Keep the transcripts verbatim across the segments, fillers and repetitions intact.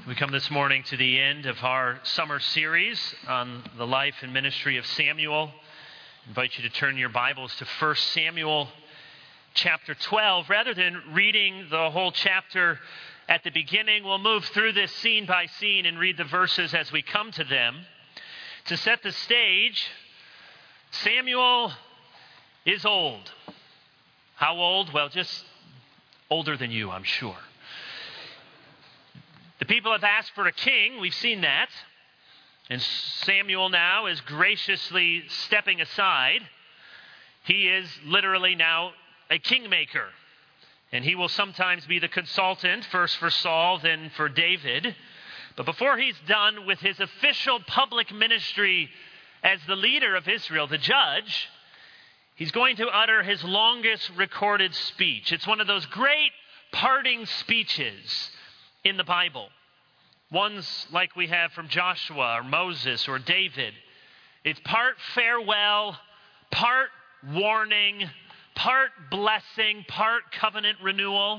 We come this morning to the end of our summer series on the life and ministry of Samuel. I invite you to turn your Bibles to First Samuel chapter twelve. Rather than reading the whole chapter at the beginning, we'll move through this scene by scene and read the verses as we come to them. To set the stage, Samuel is old. How old? Well, just older than you, I'm sure. The people have asked for a king. We've seen that. And Samuel now is graciously stepping aside. He is literally now a kingmaker. And he will sometimes be the consultant, first for Saul, then for David. But before he's done with his official public ministry as the leader of Israel, the judge, he's going to utter his longest recorded speech. It's one of those great parting speeches in the Bible. Ones like we have from Joshua or Moses or David. It's part farewell, part warning, part blessing, part covenant renewal.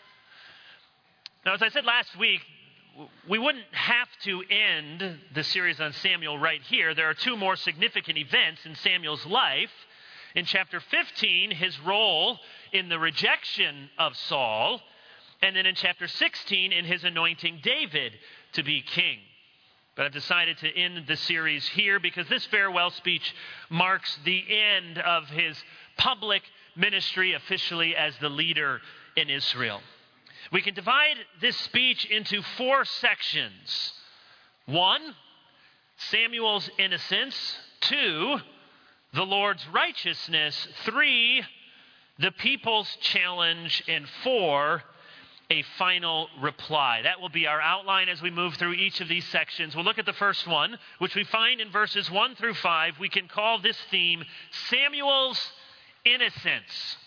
Now, as I said last week, we wouldn't have to end the series on Samuel right here. There are two more significant events in Samuel's life. In chapter fifteen, his role in the rejection of Saul, and then in chapter sixteen, in his anointing David to be king. But I've decided to end the series here because this farewell speech marks the end of his public ministry officially as the leader in Israel. We can divide this speech into four sections. One, Samuel's innocence. Two, the Lord's righteousness. Three, the people's challenge. And four, a final reply. That will be our outline as we move through each of these sections. We'll look at the first one, which we find in verses one through five. We can call this theme Samuel's innocence.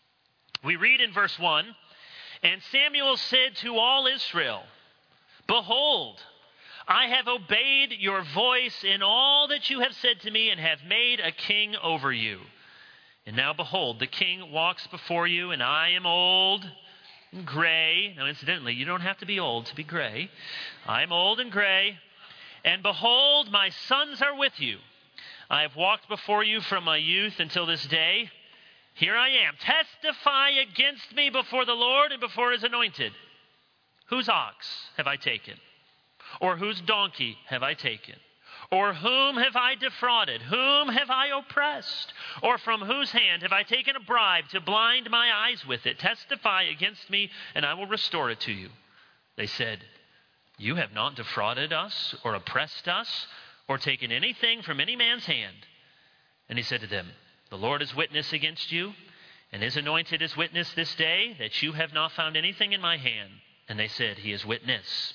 We read in verse one, "And Samuel said to all Israel, 'Behold, I have obeyed your voice in all that you have said to me and have made a king over you. And now behold, the king walks before you, and I am old and gray.'" Now, incidentally, you don't have to be old to be gray. "I am old and gray. And behold, my sons are with you. I have walked before you from my youth until this day. Here I am. Testify against me before the Lord and before his anointed. Whose ox have I taken? Or whose donkey have I taken? Or whom have I defrauded? Whom have I oppressed? Or from whose hand have I taken a bribe to blind my eyes with it? Testify against me, and I will restore it to you." They said, "You have not defrauded us or oppressed us or taken anything from any man's hand." And he said to them, "The Lord is witness against you, and his anointed is witness this day that you have not found anything in my hand." And they said, "He is witness."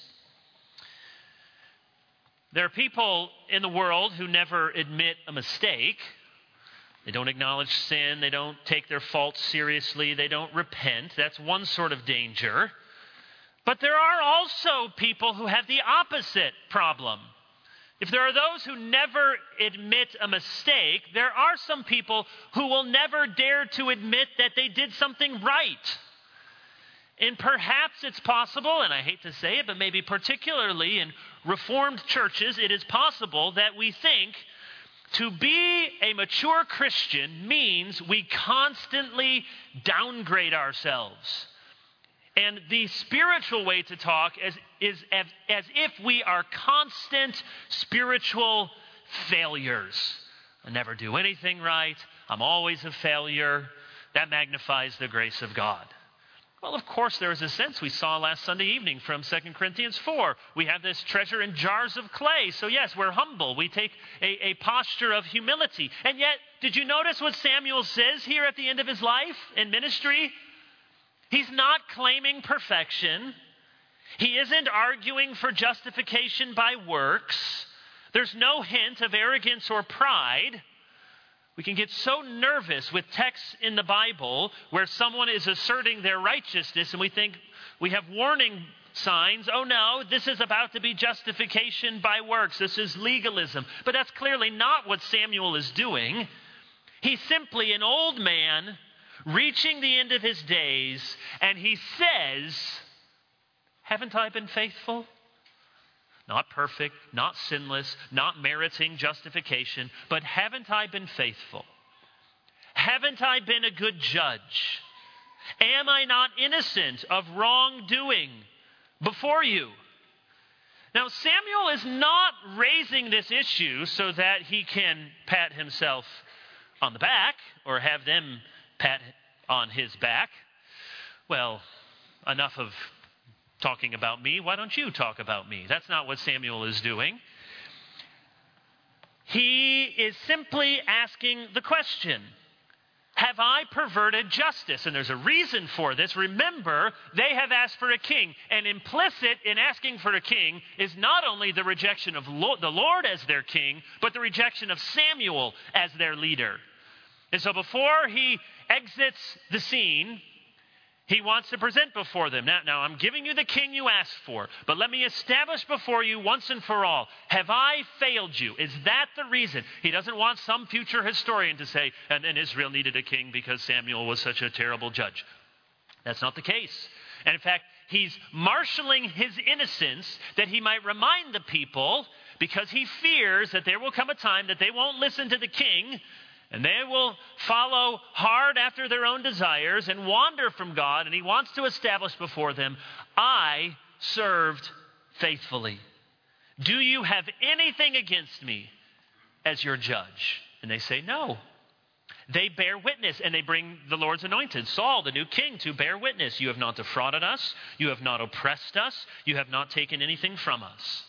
There are people in the world who never admit a mistake. They don't acknowledge sin. They don't take their faults seriously. They don't repent. That's one sort of danger. But there are also people who have the opposite problem. If there are those who never admit a mistake, there are some people who will never dare to admit that they did something right. And perhaps it's possible, and I hate to say it, but maybe particularly in Reformed churches, it is possible that we think to be a mature Christian means we constantly downgrade ourselves. And the spiritual way to talk is, is as, as if we are constant spiritual failures. I never do anything right. I'm always a failure. That magnifies the grace of God. Well, of course, there is a sense we saw last Sunday evening from Second Corinthians four. We have this treasure in jars of clay. So yes, we're humble. We take a, a posture of humility. And yet, did you notice what Samuel says here at the end of his life in ministry? He's not claiming perfection. He isn't arguing for justification by works. There's no hint of arrogance or pride. We can get so nervous with texts in the Bible where someone is asserting their righteousness and we think we have warning signs. Oh no, this is about to be justification by works. This is legalism. But that's clearly not what Samuel is doing. He's simply an old man reaching the end of his days, and he says, "Haven't I been faithful? not perfect, not sinless, not meriting justification, but haven't I been faithful? Haven't I been a good judge? Am I not innocent of wrongdoing before you? Now, Samuel is not raising this issue so that he can pat himself on the back or have them pat on his back. Well, enough of talking about me. Why don't you talk about me? That's not what Samuel is doing. He is simply asking the question, have I perverted justice? And there's a reason for this. Remember, they have asked for a king. And implicit in asking for a king is not only the rejection of the Lord as their king, but the rejection of Samuel as their leader. And so before he exits the scene, he wants to present before them. Now, now, I'm giving you the king you asked for, but let me establish before you once and for all, have I failed you? Is that the reason? He doesn't want some future historian to say, and, and Israel needed a king because Samuel was such a terrible judge. That's not the case. And in fact, he's marshaling his innocence that he might remind the people, because he fears that there will come a time that they won't listen to the king, and they will follow hard after their own desires and wander from God. And he wants to establish before them, I served faithfully. Do you have anything against me as your judge? And they say, no. They bear witness, and they bring the Lord's anointed, Saul, the new king, to bear witness. You have not defrauded us. You have not oppressed us. You have not taken anything from us.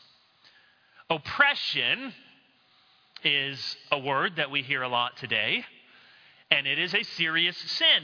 Oppression is a word that we hear a lot today, and it is a serious sin.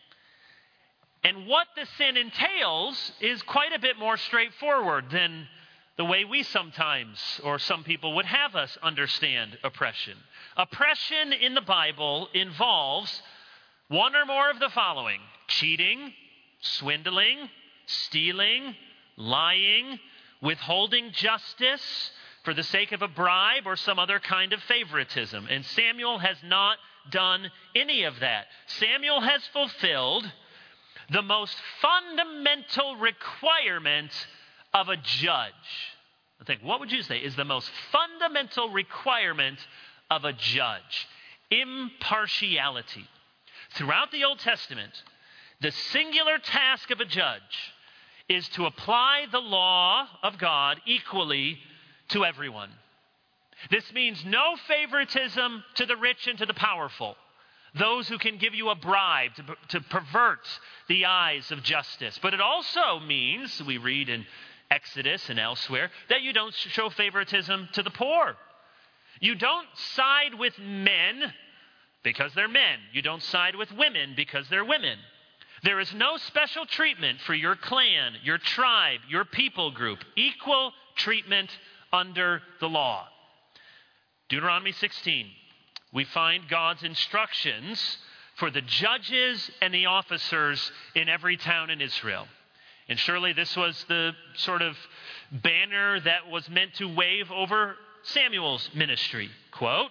And what the sin entails is quite a bit more straightforward than the way we sometimes, or some people would have us understand oppression. Oppression in the Bible involves one or more of the following: cheating, swindling, stealing, lying, withholding justice for the sake of a bribe or some other kind of favoritism. And Samuel has not done any of that. Samuel has fulfilled the most fundamental requirement of a judge. I think, what would you say is the most fundamental requirement of a judge? Impartiality. Throughout the Old Testament, the singular task of a judge is to apply the law of God equally to everyone. This means no favoritism to the rich and to the powerful, those who can give you a bribe to, to pervert the eyes of justice. But it also means, we read in Exodus and elsewhere, that you don't show favoritism to the poor. You don't side with men because they're men. You don't side with women because they're women. There is no special treatment for your clan, your tribe, your people group. Equal treatment under the law. Deuteronomy sixteen, we find God's instructions for the judges and the officers in every town in Israel. And surely this was the sort of banner that was meant to wave over Samuel's ministry. Quote,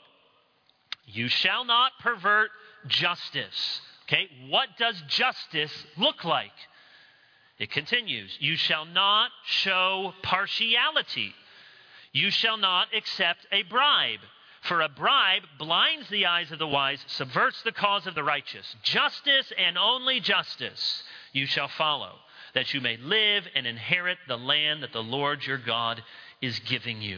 you shall not pervert justice. Okay, what does justice look like? It continues, you shall not show partiality. You shall not accept a bribe, for a bribe blinds the eyes of the wise, subverts the cause of the righteous. Justice and only justice you shall follow, that you may live and inherit the land that the Lord your God is giving you.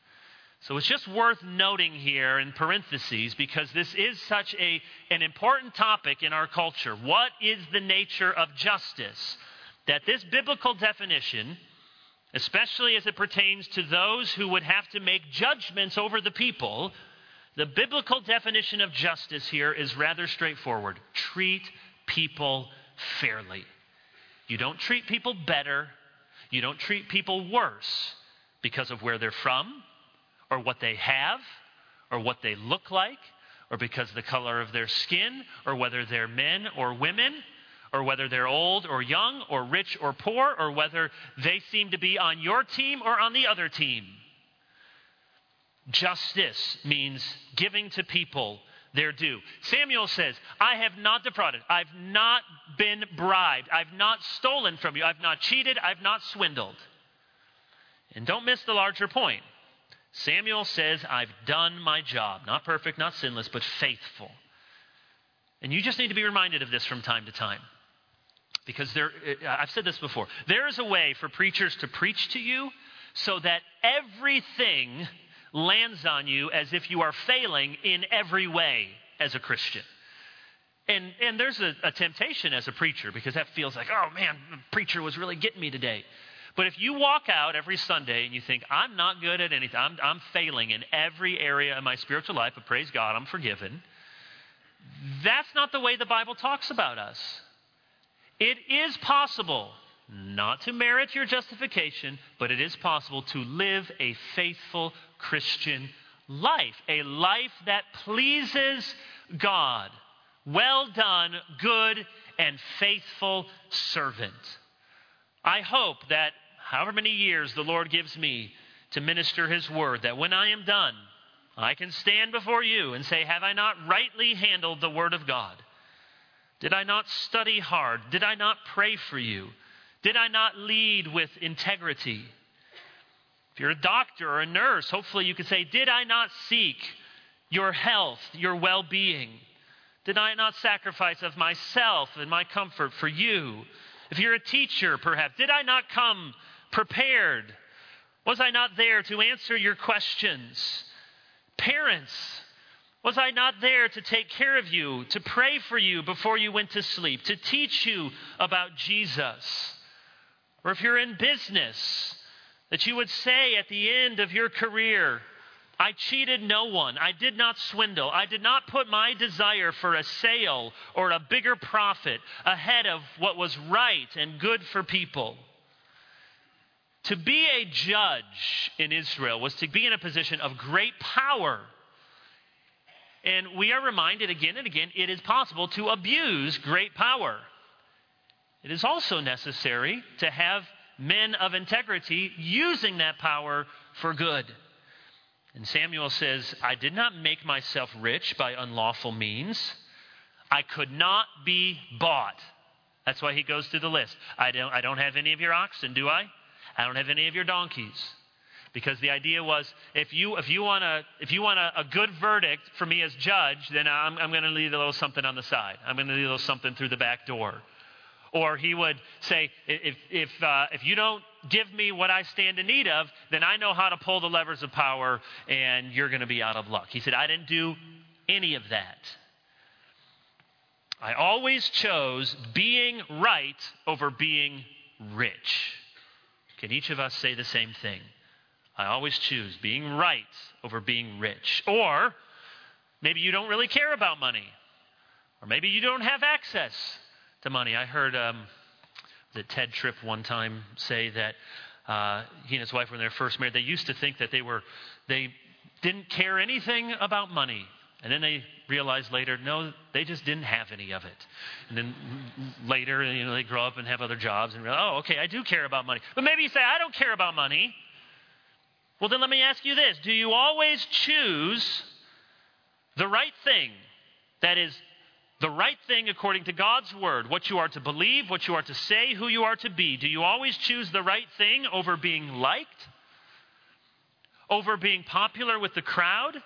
So it's just worth noting here in parentheses, because this is such a, an important topic in our culture. What is the nature of justice? That this biblical definition, especially as it pertains to those who would have to make judgments over the people, the biblical definition of justice here is rather straightforward. Treat people fairly. You don't treat people better. You don't treat people worse because of where they're from, or what they have, or what they look like, or because of the color of their skin, or whether they're men or women, or whether they're old or young, or rich or poor, or whether they seem to be on your team or on the other team. Justice means giving to people their due. Samuel says, I have not defrauded. I've not been bribed. I've not stolen from you. I've not cheated. I've not swindled. And don't miss the larger point. Samuel says, I've done my job. Not perfect, not sinless, but faithful. And you just need to be reminded of this from time to time. Because there, I've said this before. There is a way for preachers to preach to you so that everything lands on you as if you are failing in every way as a Christian. And and there's a, a temptation as a preacher, because that feels like, oh man, the preacher was really getting me today. But if you walk out every Sunday and you think, I'm not good at anything, I'm, I'm failing in every area of my spiritual life, but praise God, I'm forgiven. That's not the way the Bible talks about us. It is possible not to merit your justification, but it is possible to live a faithful Christian life, a life that pleases God. Well done, good and faithful servant. I hope that however many years the Lord gives me to minister his word, that when I am done, I can stand before you and say, have I not rightly handled the word of God? Did I not study hard? Did I not pray for you? Did I not lead with integrity? If you're a doctor or a nurse, hopefully you could say, did I not seek your health, your well-being? Did I not sacrifice of myself and my comfort for you? If you're a teacher, perhaps, did I not come prepared? Was I not there to answer your questions? Parents, was I not there to take care of you, to pray for you before you went to sleep, to teach you about Jesus? Or if you're in business, that you would say at the end of your career, I cheated no one. I did not swindle. I did not put my desire for a sale or a bigger profit ahead of what was right and good for people. To be a judge in Israel was to be in a position of great power. And we are reminded again and again, it is possible to abuse great power. It is also necessary to have men of integrity using that power for good. And Samuel says, I did not make myself rich by unlawful means. I could not be bought. That's why he goes through the list. I don't, I don't have any of your oxen, do I? I don't have any of your donkeys. Because the idea was, if you if you want a if you want a, a good verdict for me as judge, then I'm I'm going to leave a little something on the side. I'm going to leave a little something through the back door. Or he would say, if if uh, if you don't give me what I stand in need of, then I know how to pull the levers of power, and you're going to be out of luck. He said, I didn't do any of that. I always chose being right over being rich. Can each of us say the same thing? I always choose being right over being rich. Or maybe you don't really care about money. Or maybe you don't have access to money. I heard um, that Ted Tripp one time say that uh, he and his wife, when they were first married, they used to think that they were they didn't care anything about money. And then they realized later, no, they just didn't have any of it. And then later, you know, they grow up and have other jobs and realize, oh, okay, I do care about money. But maybe you say, I don't care about money. Well, then let me ask you this. Do you always choose the right thing? That is, the right thing according to God's word. What you are to believe, what you are to say, who you are to be. Do you always choose the right thing over being liked? Over being popular with the crowd?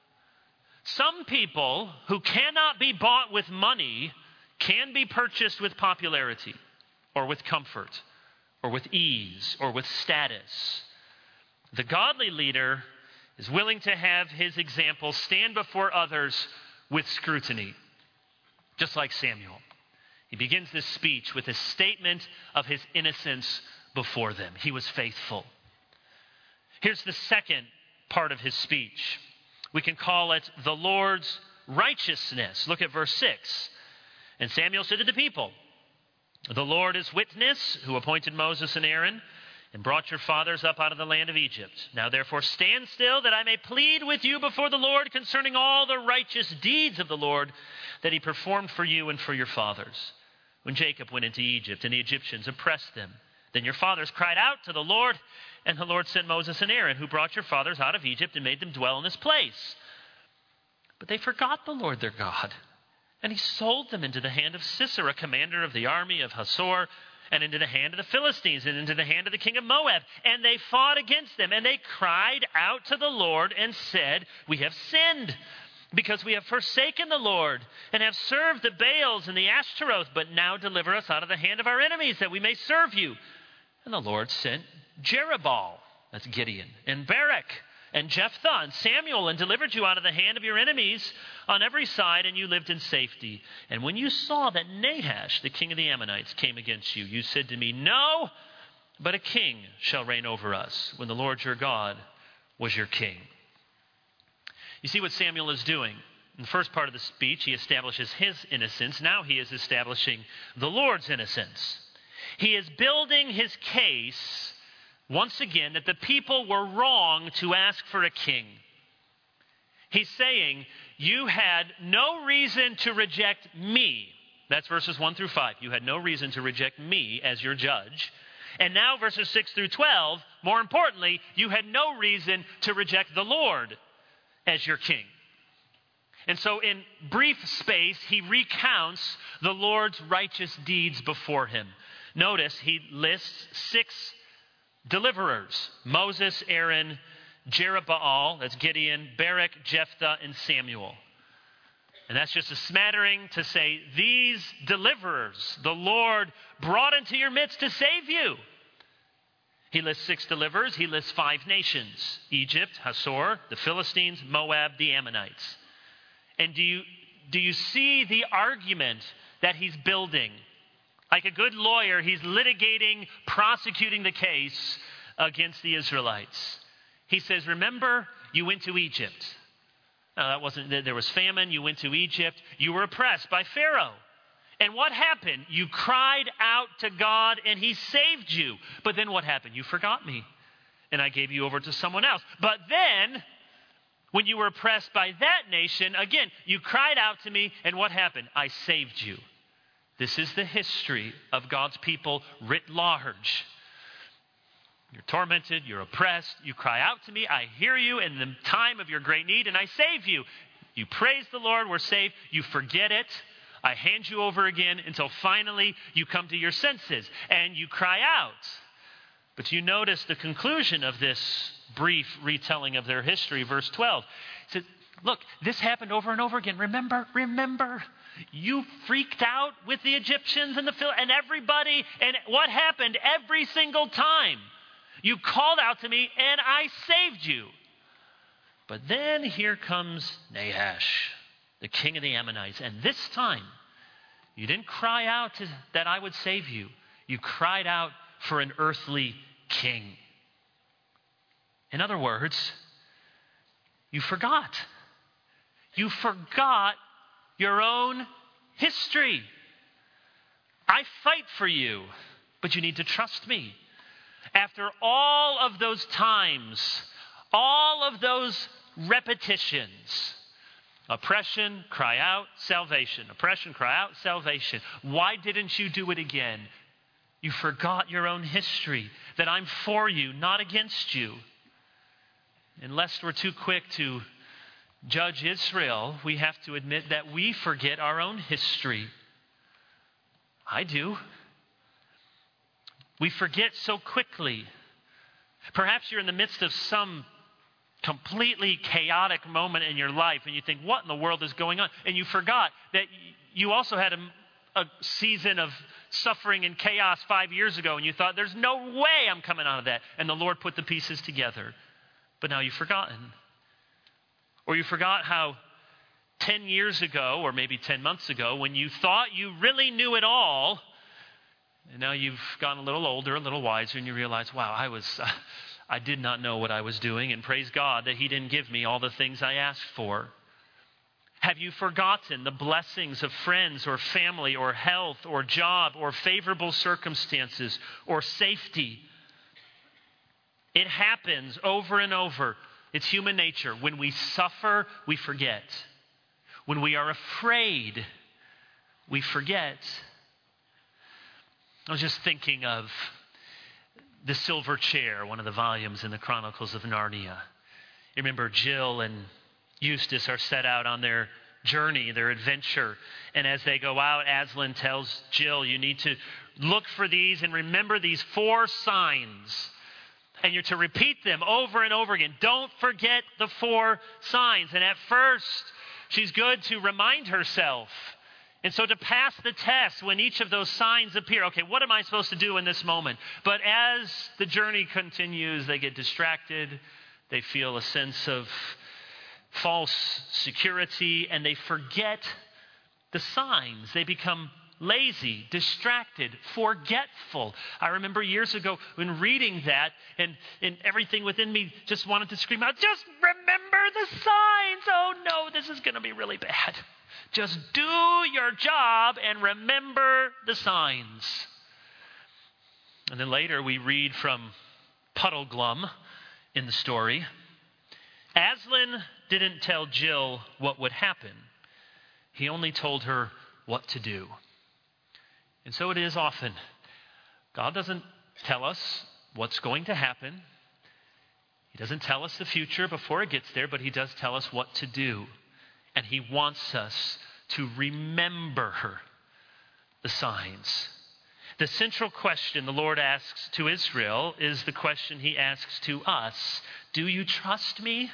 Some people who cannot be bought with money can be purchased with popularity or with comfort or with ease or with status. The godly leader is willing to have his example stand before others with scrutiny, just like Samuel. He begins this speech with a statement of his innocence before them. He was faithful. Here's the second part of his speech. We can call it the Lord's righteousness. Look at verse six. And Samuel said to the people, the Lord is witness, who appointed Moses and Aaron, and brought your fathers up out of the land of Egypt. Now therefore stand still, that I may plead with you before the Lord concerning all the righteous deeds of the Lord that he performed for you and for your fathers. When Jacob went into Egypt and the Egyptians oppressed them, then your fathers cried out to the Lord, and the Lord sent Moses and Aaron, who brought your fathers out of Egypt and made them dwell in this place. But they forgot the Lord their God, and he sold them into the hand of Sisera, commander of the army of Hazor, and into the hand of the Philistines, and into the hand of the king of Moab. And they fought against them, and they cried out to the Lord and said, we have sinned, because we have forsaken the Lord, and have served the Baals and the Ashtaroth. But now deliver us out of the hand of our enemies, that we may serve you. And the Lord sent Jerubbaal, that's Gideon, and Barak, and Jephthah, and Samuel, and delivered you out of the hand of your enemies on every side, and you lived in safety. And when you saw that Nahash, the king of the Ammonites, came against you, you said to me, no, but a king shall reign over us, when the Lord your God was your king. You see what Samuel is doing. In the first part of the speech, he establishes his innocence. Now he is establishing the Lord's innocence. He is building his case once again that the people were wrong to ask for a king. He's saying, you had no reason to reject me. That's verses one through five. You had no reason to reject me as your judge. And now verses six through twelve, more importantly, you had no reason to reject the Lord as your king. And so in brief space, he recounts the Lord's righteous deeds before him. Notice he lists six deliverers: Moses, Aaron, Jerubbaal, that's Gideon, Barak, Jephthah, and Samuel. And that's just a smattering to say, these deliverers, the Lord brought into your midst to save you. He lists six deliverers. He lists five nations: Egypt, Hazor, the Philistines, Moab, the Ammonites. And do you, do you see the argument that he's building? Like a good lawyer, he's litigating, prosecuting the case against the Israelites. He says, remember, you went to Egypt. Now, that wasn't, there was famine. You went to Egypt. You were oppressed by Pharaoh. And what happened? You cried out to God and he saved you. But then what happened? You forgot me and I gave you over to someone else. But then, when you were oppressed by that nation, again, you cried out to me, and what happened? I saved you. This is the history of God's people writ large. You're tormented, you're oppressed, you cry out to me, I hear you in the time of your great need, and I save you. You praise the Lord, we're saved, you forget it, I hand you over again until finally you come to your senses and you cry out. But you notice the conclusion of this brief retelling of their history, verse twelve. It says, look, this happened over and over again. Remember, remember, you freaked out with the Egyptians and the Phil and everybody. And what happened every single time? You called out to me and I saved you. But then here comes Nahash, the king of the Ammonites. And this time, you didn't cry out to, that I would save you. You cried out for an earthly king. In other words, you forgot. You forgot your own history. I fight for you, but you need to trust me. After all of those times, all of those repetitions, oppression, cry out, salvation. Oppression, cry out, salvation. Why didn't you do it again? You forgot your own history, that I'm for you, not against you. And lest we're too quick to judge Israel, we have to admit that we forget our own history. I do. We forget so quickly. Perhaps you're in the midst of some completely chaotic moment in your life and you think, what in the world is going on? And you forgot that you also had a, a season of suffering and chaos five years ago and you thought, there's no way I'm coming out of that. And the Lord put the pieces together. But now you've forgotten. Or you forgot how ten years ago, or maybe ten months ago, when you thought you really knew it all, and now you've gotten a little older, a little wiser, and you realize, wow, I was, uh, I did not know what I was doing, and praise God that He didn't give me all the things I asked for. Have you forgotten the blessings of friends or family or health or job or favorable circumstances or safety? It happens over and over. It's human nature. When we suffer, we forget. When we are afraid, we forget. I was just thinking of The Silver Chair, one of the volumes in the Chronicles of Narnia. You remember Jill and Eustace are set out on their journey, their adventure. And as they go out, Aslan tells Jill, you need to look for these and remember these four signs. And you're to repeat them over and over again. Don't forget the four signs. And at first, she's good to remind herself. And so to pass the test when each of those signs appear, okay, what am I supposed to do in this moment? But as the journey continues, they get distracted. They feel a sense of false security, and they forget the signs. They become lazy, distracted, forgetful. I remember years ago when reading that, and, and everything within me just wanted to scream out, just remember the signs. Oh no, this is going to be really bad. Just do your job and remember the signs. And then later we read from Puddleglum in the story. Aslan didn't tell Jill what would happen. He only told her what to do. And so it is often. God doesn't tell us what's going to happen. He doesn't tell us the future before it gets there, but he does tell us what to do. And he wants us to remember the signs. The central question the Lord asks to Israel is the question he asks to us. Do you trust me?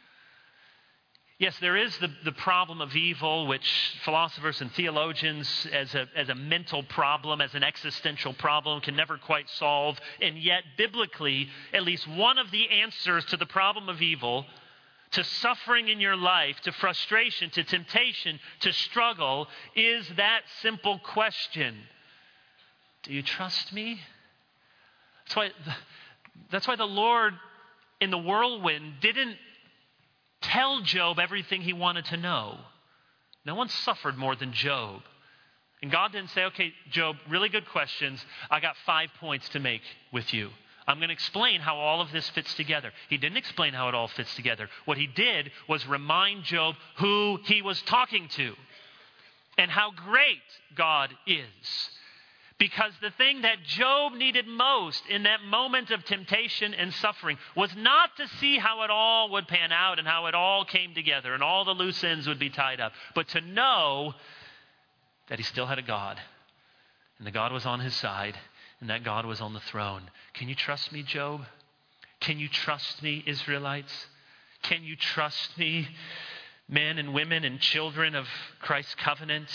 Yes, there is the, the problem of evil, which philosophers and theologians as a, as a mental problem, as an existential problem, can never quite solve. And yet, biblically, at least one of the answers to the problem of evil, to suffering in your life, to frustration, to temptation, to struggle, is that simple question. Do you trust me? That's why, that's why the Lord in the whirlwind didn't tell Job everything he wanted to know. No one suffered more than Job. And God didn't say, okay, Job, really good questions. I got five points to make with you. I'm going to explain how all of this fits together. He didn't explain how it all fits together. What he did was remind Job who he was talking to and how great God is. Because the thing that Job needed most in that moment of temptation and suffering was not to see how it all would pan out and how it all came together and all the loose ends would be tied up, but to know that he still had a God, and the God was on his side, and that God was on the throne. Can you trust me, Job? Can you trust me, Israelites? Can you trust me, men and women and children of Christ's covenant?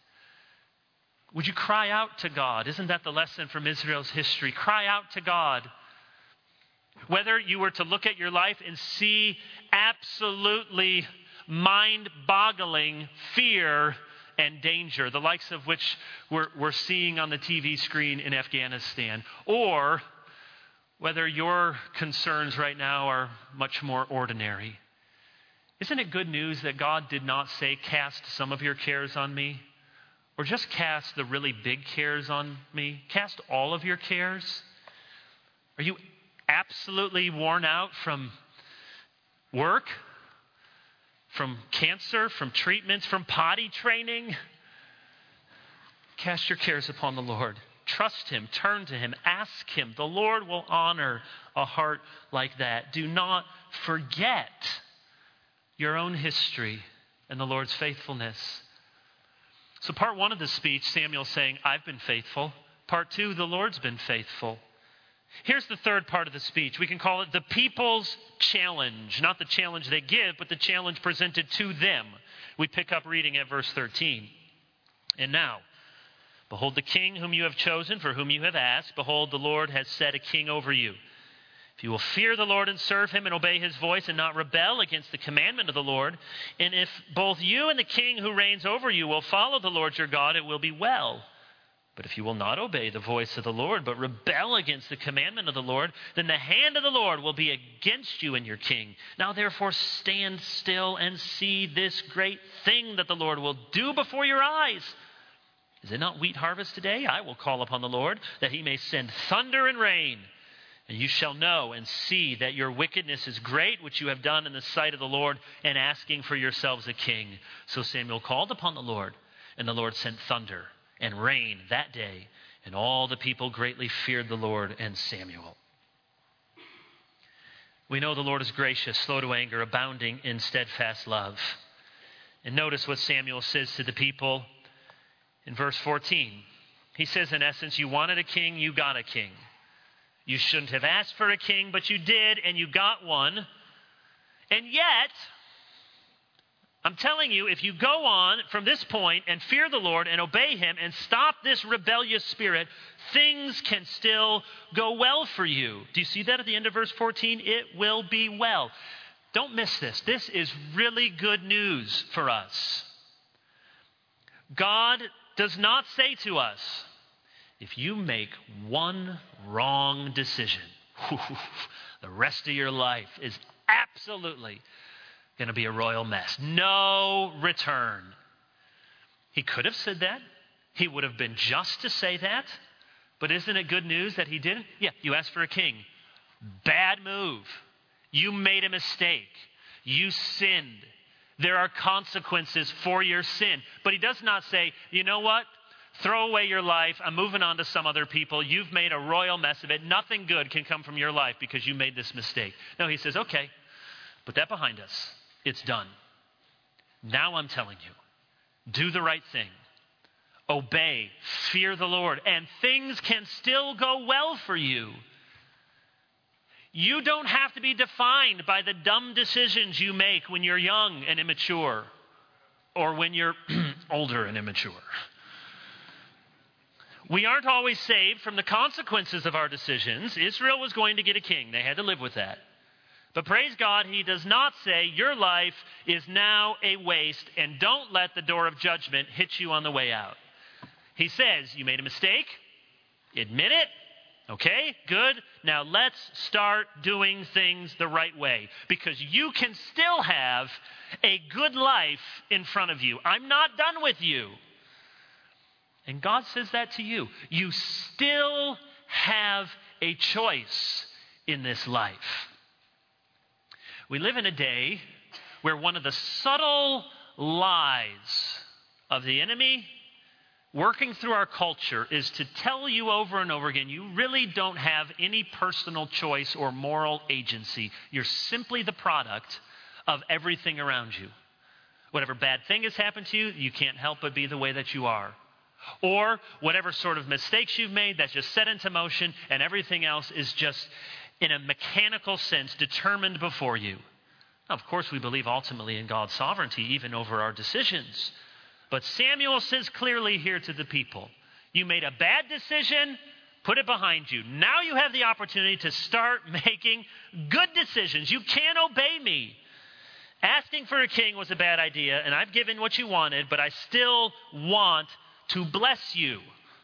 Would you cry out to God? Isn't that the lesson from Israel's history? Cry out to God. Whether you were to look at your life and see absolutely mind-boggling fear and danger, the likes of which we're, we're seeing on the T V screen in Afghanistan, or whether your concerns right now are much more ordinary. Isn't it good news that God did not say, cast some of your cares on me? Or just cast the really big cares on me? Cast all of your cares? Are you absolutely worn out from work? From cancer? From treatments? From potty training? Cast your cares upon the Lord. Trust him. Turn to him. Ask him. The Lord will honor a heart like that. Do not forget your own history and the Lord's faithfulness. So part one of the speech, Samuel's saying, I've been faithful. Part two, the Lord's been faithful. Here's the third part of the speech. We can call it the people's challenge. Not the challenge they give, but the challenge presented to them. We pick up reading at verse thirteen. And now, behold the king whom you have chosen, for whom you have asked. Behold, the Lord has set a king over you. If you will fear the Lord and serve him and obey his voice and not rebel against the commandment of the Lord, and if both you and the king who reigns over you will follow the Lord your God, it will be well. But if you will not obey the voice of the Lord, but rebel against the commandment of the Lord, then the hand of the Lord will be against you and your king. Now therefore stand still and see this great thing that the Lord will do before your eyes. Is it not wheat harvest today? I will call upon the Lord, that he may send thunder and rain. And you shall know and see that your wickedness is great, which you have done in the sight of the Lord, and asking for yourselves a king. So Samuel called upon the Lord, and the Lord sent thunder and rain that day, and all the people greatly feared the Lord and Samuel. We know the Lord is gracious, slow to anger, abounding in steadfast love. And notice what Samuel says to the people in verse fourteen. He says, in essence, you wanted a king, you got a king. You shouldn't have asked for a king, but you did, and you got one. And yet, I'm telling you, if you go on from this point and fear the Lord and obey him and stop this rebellious spirit, things can still go well for you. Do you see that at the end of verse fourteen? It will be well. Don't miss this. This is really good news for us. God does not say to us, if you make one wrong decision, the rest of your life is absolutely going to be a royal mess. No return. He could have said that. He would have been just to say that. But isn't it good news that he didn't? Yeah, you asked for a king. Bad move. You made a mistake. You sinned. There are consequences for your sin. But he does not say, you know what? Throw away your life. I'm moving on to some other people. You've made a royal mess of it. Nothing good can come from your life because you made this mistake. No, he says, okay, put that behind us. It's done. Now I'm telling you, do the right thing. Obey, fear the Lord, and things can still go well for you. You don't have to be defined by the dumb decisions you make when you're young and immature, or when you're older and immature. We aren't always saved from the consequences of our decisions. Israel was going to get a king. They had to live with that. But praise God, he does not say your life is now a waste and don't let the door of judgment hit you on the way out. He says, you made a mistake. Admit it. Okay, good. Now let's start doing things the right way, because you can still have a good life in front of you. I'm not done with you. And God says that to you. You still have a choice in this life. We live in a day where one of the subtle lies of the enemy working through our culture is to tell you over and over again, you really don't have any personal choice or moral agency. You're simply the product of everything around you. Whatever bad thing has happened to you, you can't help but be the way that you are. Or whatever sort of mistakes you've made, that's just set into motion, and everything else is just, in a mechanical sense, determined before you. Now, of course, we believe ultimately in God's sovereignty, even over our decisions. But Samuel says clearly here to the people, you made a bad decision, put it behind you. Now you have the opportunity to start making good decisions. You can obey me. Asking for a king was a bad idea, and I've given what you wanted, but I still want to bless you.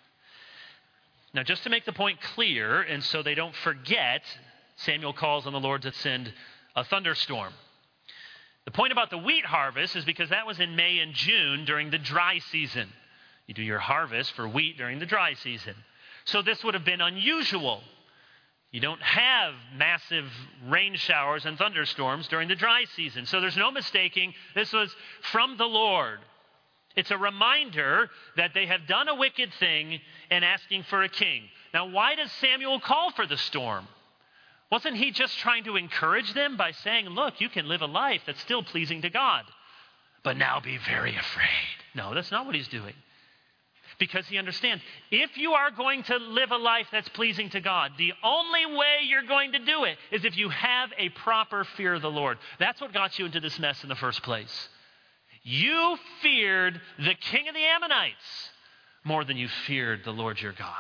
Now, just to make the point clear, and so they don't forget, Samuel calls on the Lord to send a thunderstorm. The point about the wheat harvest is because that was in May and June during the dry season. You do your harvest for wheat during the dry season. So this would have been unusual. You don't have massive rain showers and thunderstorms during the dry season. So there's no mistaking, this was from the Lord. It's a reminder that they have done a wicked thing and asking for a king. Now, why does Samuel call for the storm? Wasn't he just trying to encourage them by saying, look, you can live a life that's still pleasing to God, but now be very afraid? No, that's not what he's doing. Because he understands, if you are going to live a life that's pleasing to God, the only way you're going to do it is if you have a proper fear of the Lord. That's what got you into this mess in the first place. You feared the king of the Ammonites more than you feared the Lord your God.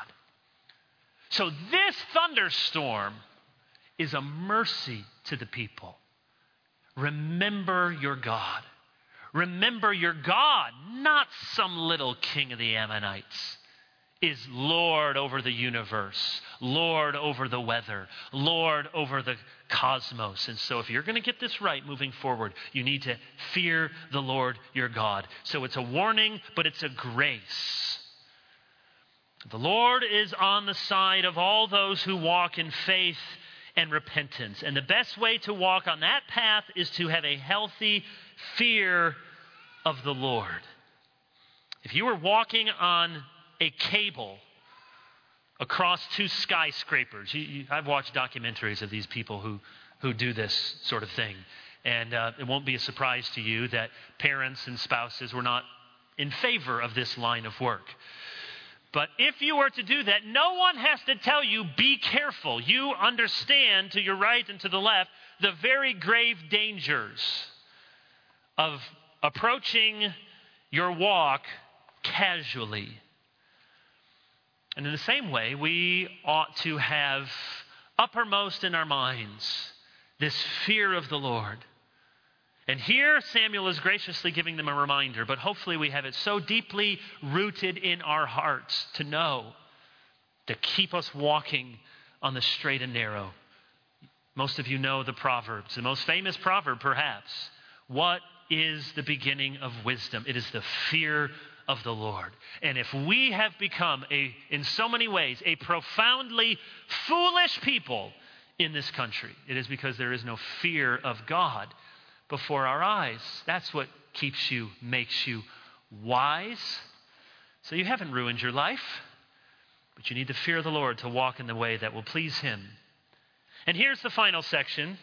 So this thunderstorm is a mercy to the people. Remember your God. Remember your God, not some little king of the Ammonites, is Lord over the universe, Lord over the weather, Lord over the cosmos. And so if you're going to get this right moving forward, you need to fear the Lord your God. So it's a warning, but it's a grace. The Lord is on the side of all those who walk in faith and repentance. And the best way to walk on that path is to have a healthy fear of the Lord. If you were walking on a cable across two skyscrapers, you, you, I've watched documentaries of these people who, who do this sort of thing. And uh, it won't be a surprise to you that parents and spouses were not in favor of this line of work. But if you were to do that, no one has to tell you, be careful. You understand to your right and to the left the very grave dangers of approaching your walk casually. And in the same way, we ought to have uppermost in our minds this fear of the Lord. And here Samuel is graciously giving them a reminder, but hopefully we have it so deeply rooted in our hearts to know, to keep us walking on the straight and narrow. Most of you know the Proverbs, the most famous proverb perhaps. What is the beginning of wisdom? It is the fear of the Lord. And if we have become, a, in so many ways, a profoundly foolish people in this country, it is because there is no fear of God before our eyes. That's what keeps you, makes you wise. So you haven't ruined your life, but you need the fear of the Lord to walk in the way that will please Him. And here's the final section,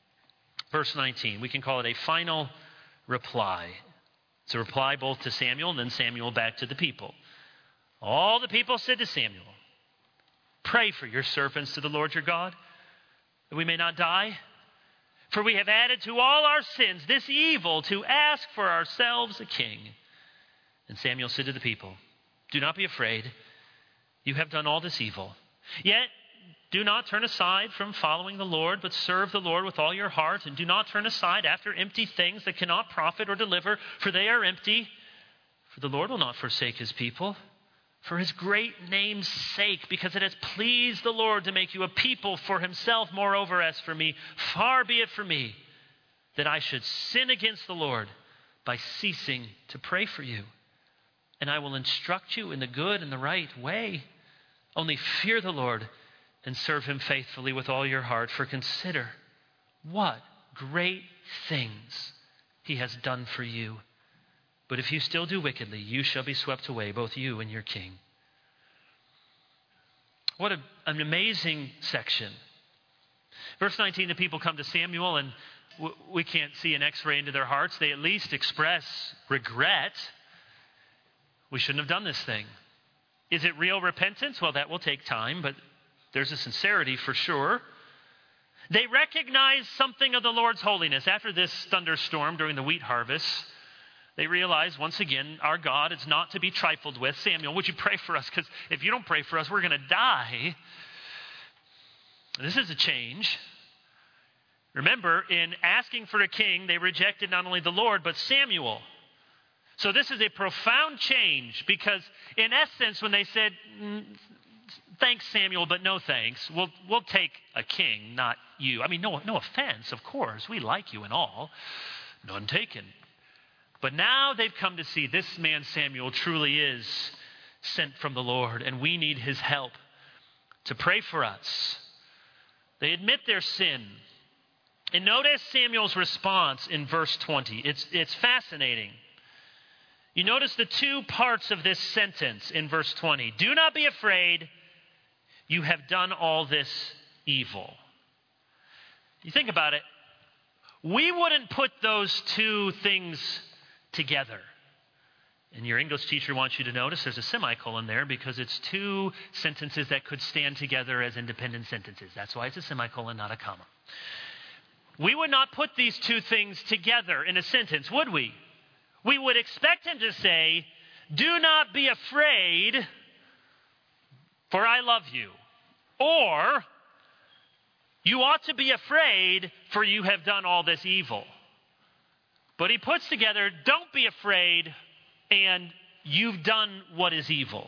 verse nineteen. We can call it a final reply. It's a reply both to Samuel and then Samuel back to the people. All the people said to Samuel, pray for your servants to the Lord your God, that we may not die. For we have added to all our sins this evil to ask for ourselves a king. And Samuel said to the people, do not be afraid. You have done all this evil. Yet do not turn aside from following the Lord, but serve the Lord with all your heart. And do not turn aside after empty things that cannot profit or deliver, for they are empty. For the Lord will not forsake His people, for His great name's sake, because it has pleased the Lord to make you a people for Himself. Moreover, as for me, far be it from me that I should sin against the Lord by ceasing to pray for you. And I will instruct you in the good and the right way. Only fear the Lord and serve Him faithfully with all your heart. For consider what great things He has done for you. But if you still do wickedly, you shall be swept away, both you and your king. What a, an amazing section. Verse nineteen, the people come to Samuel, and w- we can't see an x-ray into their hearts. They at least express regret. We shouldn't have done this thing. Is it real repentance? Well, that will take time, but there's a sincerity for sure. They recognize something of the Lord's holiness. After this thunderstorm during the wheat harvest, they realize once again, our God is not to be trifled with. Samuel, would you pray for us? Because if you don't pray for us, we're going to die. This is a change. Remember, in asking for a king, they rejected not only the Lord, but Samuel. So this is a profound change because, in essence, when they said, thanks, Samuel, but no thanks, we'll, we'll take a king, not you. I mean, no, no offense, of course. We like you and all. None taken. But now they've come to see this man Samuel truly is sent from the Lord, and we need his help to pray for us. They admit their sin. And notice Samuel's response in verse twenty. It's, it's fascinating. You notice the two parts of this sentence in verse twenty. Do not be afraid. You have done all this evil. You think about it. We wouldn't put those two things together. And your English teacher wants you to notice there's a semicolon there because it's two sentences that could stand together as independent sentences. That's why it's a semicolon, not a comma. We would not put these two things together in a sentence, would we? We would expect him to say, do not be afraid, for I love you. Or, you ought to be afraid, for you have done all this evil. But he puts together, don't be afraid, and you've done what is evil.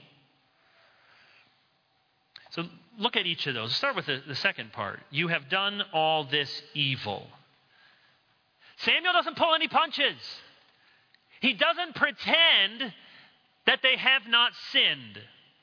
So look at each of those. Start with the, the second part. You have done all this evil. Samuel doesn't pull any punches. He doesn't pretend that they have not sinned.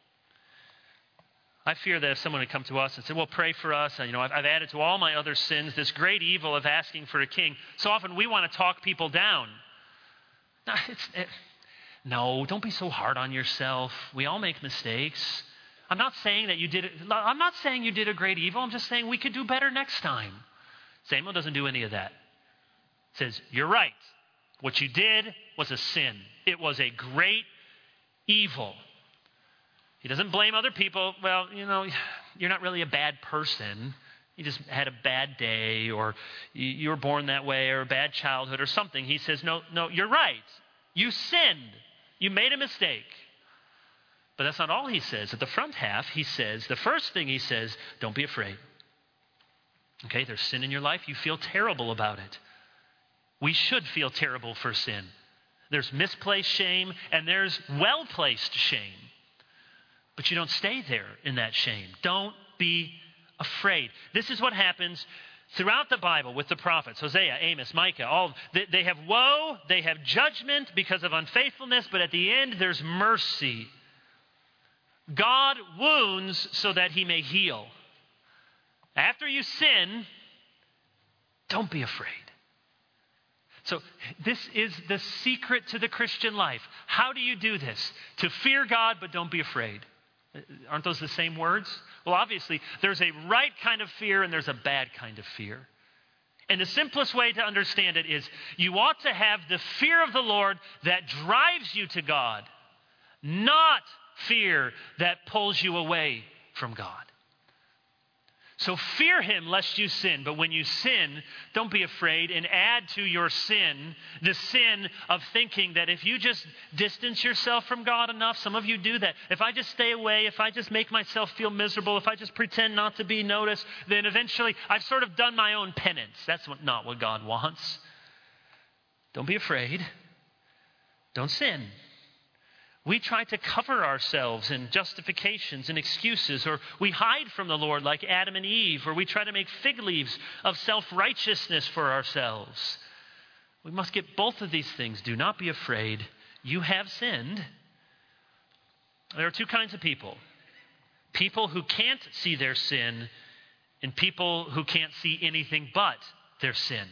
I fear that if someone had come to us and said, well, pray for us. And, you know, I've, I've added to all my other sins this great evil of asking for a king. So often we want to talk people down. No, it's, it, no, don't be so hard on yourself. We all make mistakes. I'm not saying that you did it. I'm not saying you did a great evil. I'm just saying we could do better next time. Samuel doesn't do any of that. says, you're right. What you did was a sin. It was a great evil. He doesn't blame other people. Well, you know, you're not really a bad person. You just had a bad day, or you were born that way, or a bad childhood or something. He says, no, no, you're right. You sinned. You made a mistake. But that's not all he says. At the front half, he says, the first thing he says, don't be afraid. Okay, there's sin in your life. You feel terrible about it. We should feel terrible for sin. There's misplaced shame and there's well-placed shame. But you don't stay there in that shame. Don't be afraid. This is what happens throughout the Bible with the prophets, Hosea, Amos, Micah. All they, they have woe, they have judgment because of unfaithfulness, but at the end there's mercy. God wounds so that he may heal. After you sin, don't be afraid. So this is the secret to the Christian life. How do you do this? To fear God, but don't be afraid. Aren't those the same words? Well, obviously, there's a right kind of fear and there's a bad kind of fear. And the simplest way to understand it is you ought to have the fear of the Lord that drives you to God, not fear that pulls you away from God. So fear him lest you sin. But when you sin, don't be afraid, and add to your sin the sin of thinking that if you just distance yourself from God enough, some of you do that. If I just stay away, if I just make myself feel miserable, if I just pretend not to be noticed, then eventually I've sort of done my own penance. That's what, not what God wants. Don't be afraid. Don't sin. We try to cover ourselves in justifications and excuses, or we hide from the Lord like Adam and Eve, or we try to make fig leaves of self-righteousness for ourselves. We must get both of these things. Do not be afraid. You have sinned. There are two kinds of people. People who can't see their sin, and people who can't see anything but their sin.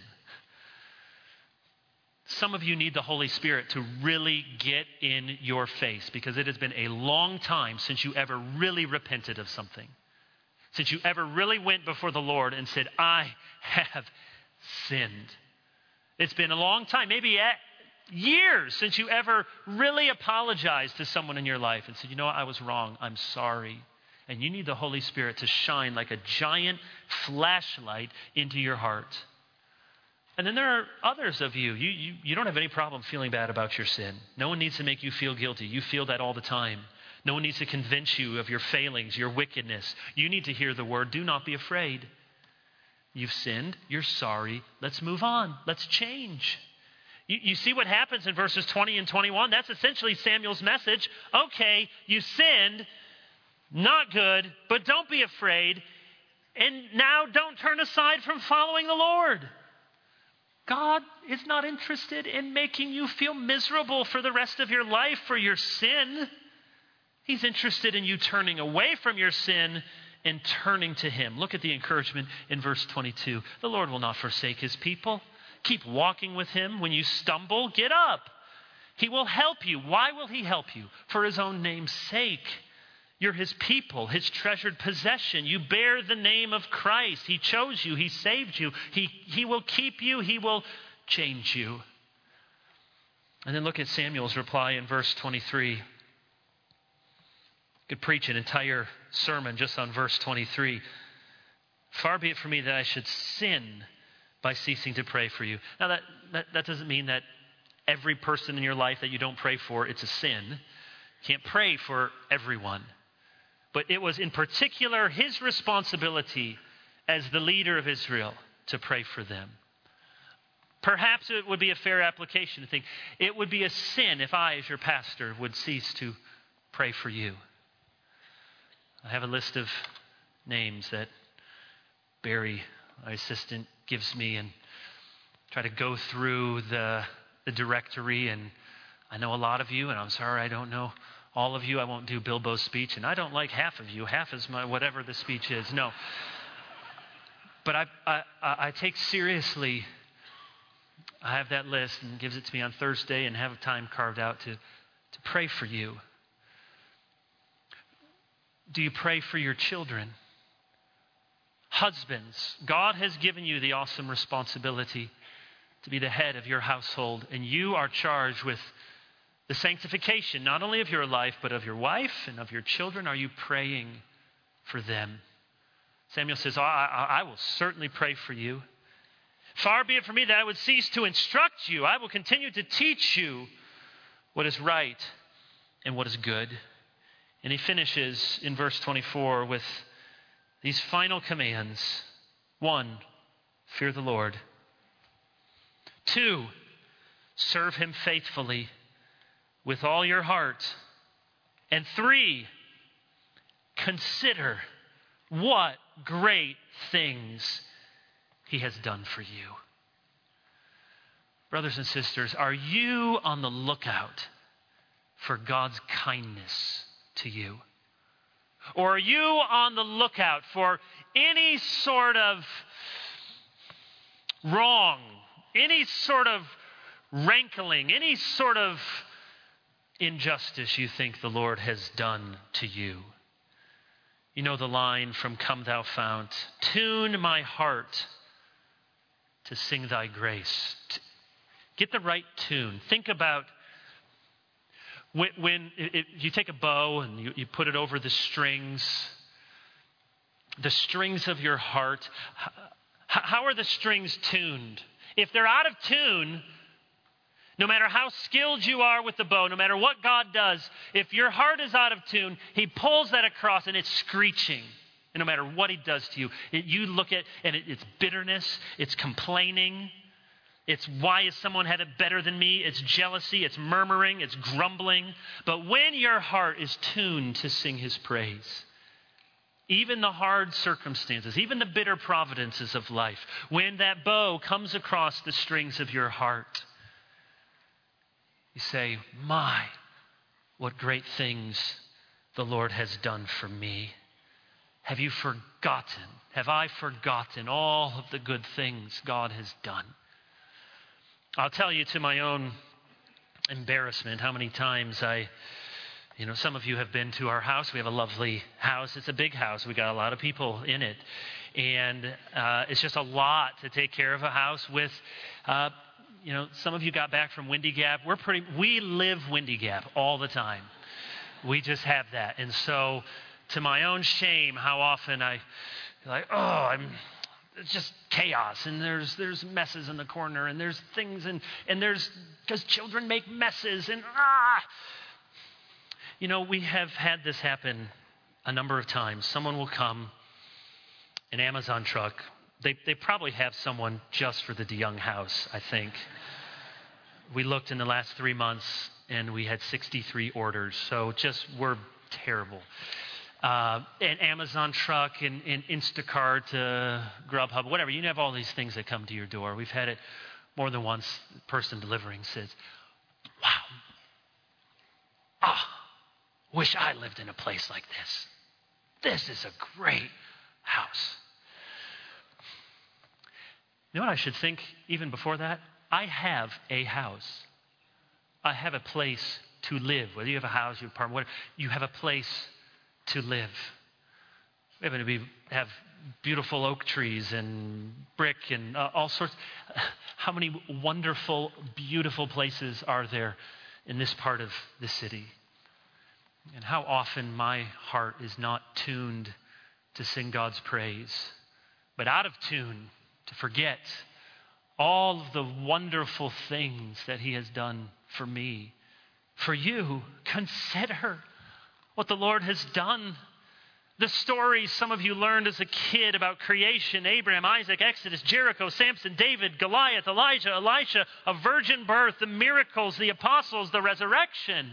Some of you need the Holy Spirit to really get in your face, because it has been a long time since you ever really repented of something. Since you ever really went before the Lord and said, I have sinned. It's been a long time, maybe years, since you ever really apologized to someone in your life and said, you know what, I was wrong, I'm sorry. And you need the Holy Spirit to shine like a giant flashlight into your heart. And then there are others of you. You, you. you don't have any problem feeling bad about your sin. No one needs to make you feel guilty. You feel that all the time. No one needs to convince you of your failings, your wickedness. You need to hear the word, do not be afraid. You've sinned. You're sorry. Let's move on. Let's change. You, you see what happens in verses twenty and twenty-one? That's essentially Samuel's message. Okay, you sinned. Not good, but don't be afraid. And now don't turn aside from following the Lord. God is not interested in making you feel miserable for the rest of your life for your sin. He's interested in you turning away from your sin and turning to him. Look at the encouragement in verse twenty-two. The Lord will not forsake his people. Keep walking with him. When you stumble, get up. He will help you. Why will he help you? For his own name's sake. You're his people, his treasured possession. You bear the name of Christ. He chose you. He saved you. He, he will keep you. He will change you. And then look at Samuel's reply in verse twenty-three. Could preach an entire sermon just on verse twenty-three. Far be it from me that I should sin by ceasing to pray for you. Now that, that, that doesn't mean that every person in your life that you don't pray for, it's a sin. You can't pray for everyone. But it was in particular his responsibility as the leader of Israel to pray for them. Perhaps it would be a fair application to think it would be a sin if I, as your pastor, would cease to pray for you. I have a list of names that Barry, my assistant, gives me, and try to go through the, the directory. And I know a lot of you, and I'm sorry I don't know all of you. I won't do Bilbo's speech, and I don't like half of you. Half is my whatever the speech is. No. But I, I, I take seriously, I have that list, and gives it to me on Thursday, and have time carved out to, to pray for you. Do you pray for your children? Husbands, God has given you the awesome responsibility to be the head of your household, and you are charged with the sanctification, not only of your life, but of your wife and of your children. Are you praying for them? Samuel says, oh, I, I will certainly pray for you. Far be it from me that I would cease to instruct you. I will continue to teach you what is right and what is good. And he finishes in verse twenty-four with these final commands. One, fear the Lord. Two, serve him faithfully with all your heart. And three, consider what great things he has done for you. Brothers and sisters, are you on the lookout for God's kindness to you? Or are you on the lookout for any sort of wrong, any sort of rankling, any sort of injustice you think the Lord has done to you? You know the line from Come Thou Fount, tune my heart to sing thy grace. Get the right tune. Think about when, when it, you take a bow and you, you put it over the strings, the strings of your heart. How are the strings tuned? If they're out of tune, no matter how skilled you are with the bow, no matter what God does, if your heart is out of tune, he pulls that across and it's screeching. And no matter what he does to you, it, you look at, and it, it's bitterness, it's complaining, it's why has someone had it better than me, it's jealousy, it's murmuring, it's grumbling. But when your heart is tuned to sing his praise, even the hard circumstances, even the bitter providences of life, when that bow comes across the strings of your heart, you say, my, what great things the Lord has done for me. Have you forgotten? Have I forgotten all of the good things God has done? I'll tell you to my own embarrassment how many times I, you know, some of you have been to our house. We have a lovely house. It's a big house. We got a lot of people in it. And uh, it's just a lot to take care of a house with, uh, you know, some of you got back from Windy Gap. We're pretty, we live Windy Gap all the time. We just have that. And so, to my own shame, how often I, like, oh, I'm, it's just chaos, and there's there's messes in the corner, and there's things, and and there's, because children make messes, and ah. You know, we have had this happen a number of times. Someone will come, an Amazon truck. They they probably have someone just for the DeYoung house, I think. We looked in the last three months, and we had sixty-three orders, so just we're terrible. Uh, an Amazon truck, and, and Instacart, uh, Grubhub, whatever. You have all these things that come to your door. We've had it more than once. The person delivering says, wow, ah, wish I lived in a place like this. This is a great house. You know what I should think even before that? I have a house. I have a place to live. Whether you have a house, you have an apartment, whatever, you have a place to live. We happen to be, have beautiful oak trees and brick and uh, all sorts. How many wonderful, beautiful places are there in this part of the city? And how often my heart is not tuned to sing God's praise, but out of tune to forget all of the wonderful things that he has done for me. For you, consider what the Lord has done. The stories some of you learned as a kid about creation, Abraham, Isaac, Exodus, Jericho, Samson, David, Goliath, Elijah, Elisha, a virgin birth, the miracles, the apostles, the resurrection.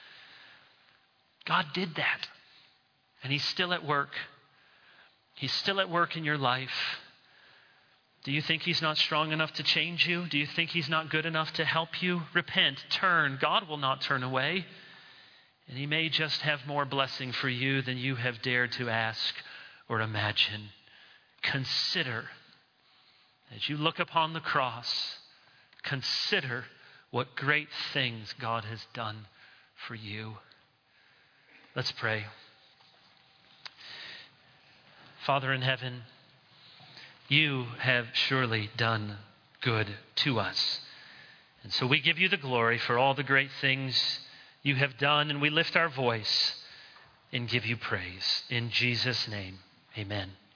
God did that. And he's still at work. He's still at work in your life. Do you think he's not strong enough to change you? Do you think he's not good enough to help you? Repent, turn. God will not turn away. And he may just have more blessing for you than you have dared to ask or imagine. Consider, as you look upon the cross, consider what great things God has done for you. Let's pray. Father in heaven, you have surely done good to us. And so we give you the glory for all the great things you have done, and we lift our voice and give you praise. In Jesus' name, amen.